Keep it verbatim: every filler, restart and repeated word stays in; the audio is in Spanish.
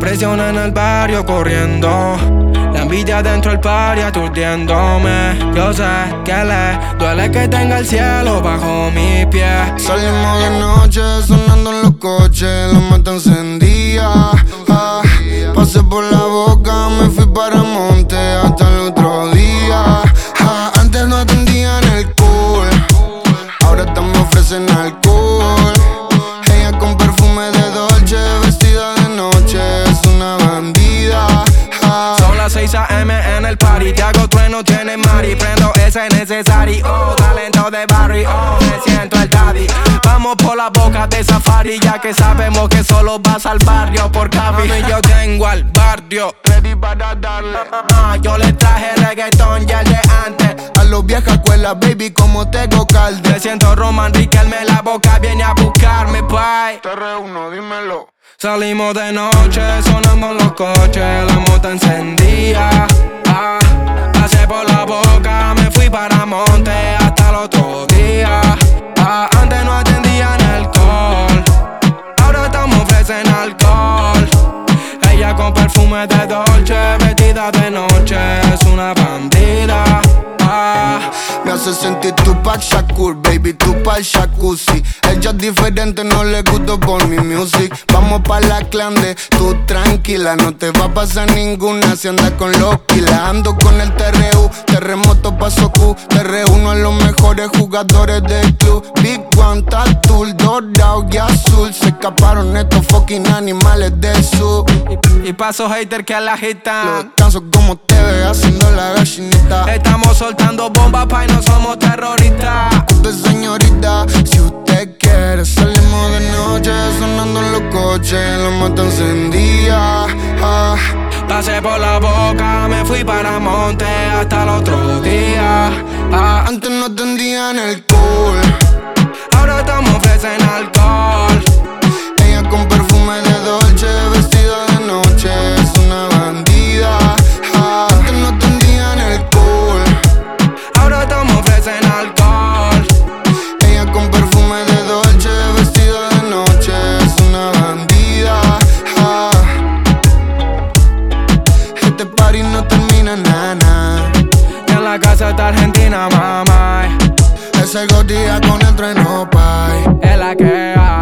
presión en el barrio corriendo, la envidia dentro del party aturdiéndome. Yo sé que le duele que tenga el cielo bajo mis pies. Salimos de noche sonando en los coches, la mata encendía. Ah, pasé por la boca, me fui para Monte hasta el otro día. Ah, antes no atendían el cool, ahora me ofrecen alcohol. Ella con perfume de Dolce, vestida de noche, es una bandida. Ah. Son las seis a eme en el party, te hago trueno, tiene mari, prendo ese necesario. Oh, talento de barrio, oh, me siento el daddy. Vamos por la boca de safari, ya que sabemos que solo vas al barrio por Cavi. Mami, yo tengo al barrio ready para darle. Ah, yo le traje reggaetón ya el de antes. A los viejas escuelas, baby, como tengo calde. Me siento Roman Riquelme, la boca viene a buscarme, bye. Te reúno, dímelo. Salimos de noche, sonando en los coches, la mota encendía. Ah, pasé por la boca, me fui para Monte hasta el otro día. Ah, antes no atendían alcohol, ahora estamos ofrecen alcohol. Ella con perfume de Dolce, vestida de noche, es una bandida. Ah. Me hace sentir Tupac Shakur, baby, Tupac jacuzzi. Ella es diferente, no le gusto por mi music. Vamos pa' la clande, tú tranquila, no te va a pasar ninguna si andas con los kilas. Ando con el T R U, terremoto paso Q. Te reúno a los mejores jugadores del club. Big One, Tatul, dorado y azul. Se escaparon estos fucking animales del sur. Y, y paso hater que la agitan. Lo descanso como te ve haciendo la gallinita. Estamos soltando bombas pa' y no somos terroristas. Usted señorita, si usted quiere salimos de noche sonando en los coches, la mata encendía. Ah. Pasé por la boca, me fui para Monte hasta el otro día. Ah. Antes no atendían el cool, ahora estamos ofrecen alcohol. Ella con perfume de Dolce, vestida de noche, es una bandida. Ah. Antes no atendían el cool, ahora estamos ofrecen alcohol. Ella con perfume de Dolce, vestida de noche, es una bandida. Ah. Este party no termina nana. Y en la casa está Argentina, mamá. Ese gordilla con el trueno, pay. Es la que hay.